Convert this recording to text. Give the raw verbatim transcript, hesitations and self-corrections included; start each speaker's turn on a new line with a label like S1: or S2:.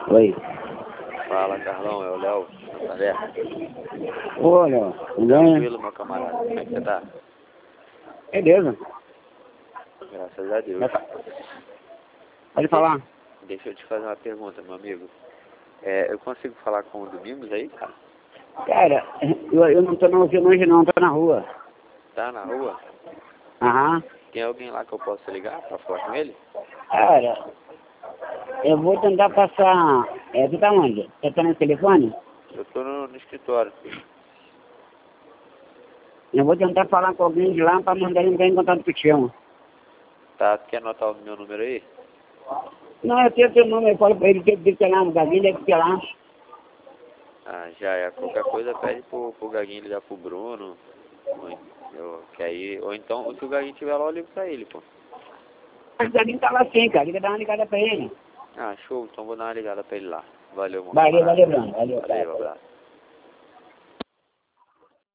S1: Oi.
S2: Fala, Carlão, é o Léo, Nazaré.
S1: Ô, Léo. Tudo bem?
S2: Tranquilo, meu camarada. Como é que você tá?
S1: Beleza.
S2: Graças a Deus.
S1: Pode falar.
S2: Deixa eu te fazer uma pergunta, meu amigo. É, eu consigo falar com o Domingos aí, cara?
S1: Cara, eu, eu não tô na usina hoje não, tô na rua.
S2: Tá na rua?
S1: Aham.
S2: Tem alguém lá que eu possa ligar pra falar com ele?
S1: Cara, eu vou tentar passar... É, tu tá onde? Você tá no telefone?
S2: Eu tô no, no escritório.
S1: Eu vou tentar falar com alguém de lá pra mandar ele entrar em contato contigo.
S2: Tá, tu quer anotar o meu número aí?
S1: Não, eu tenho teu número, eu falo pra ele que ele tem que ir lá no Gaguinho, ele tem que ir lá.
S2: Ah, já é. Qualquer coisa pede pro, pro Gaguinho ligar pro Bruno. Ou, eu, que aí, ou então, se o Gaguinho tiver lá, eu ligo pra ele, pô.
S1: Mas o Gaguinho tá lá sim, cara, liga dar uma ligada pra ele.
S2: Ah, show. Então vou dar uma ligada pra ele lá. Valeu, meu
S1: Valeu,
S2: camarada.
S1: valeu, Bruno. Valeu,
S2: Valeu,
S1: cara.
S2: abraço.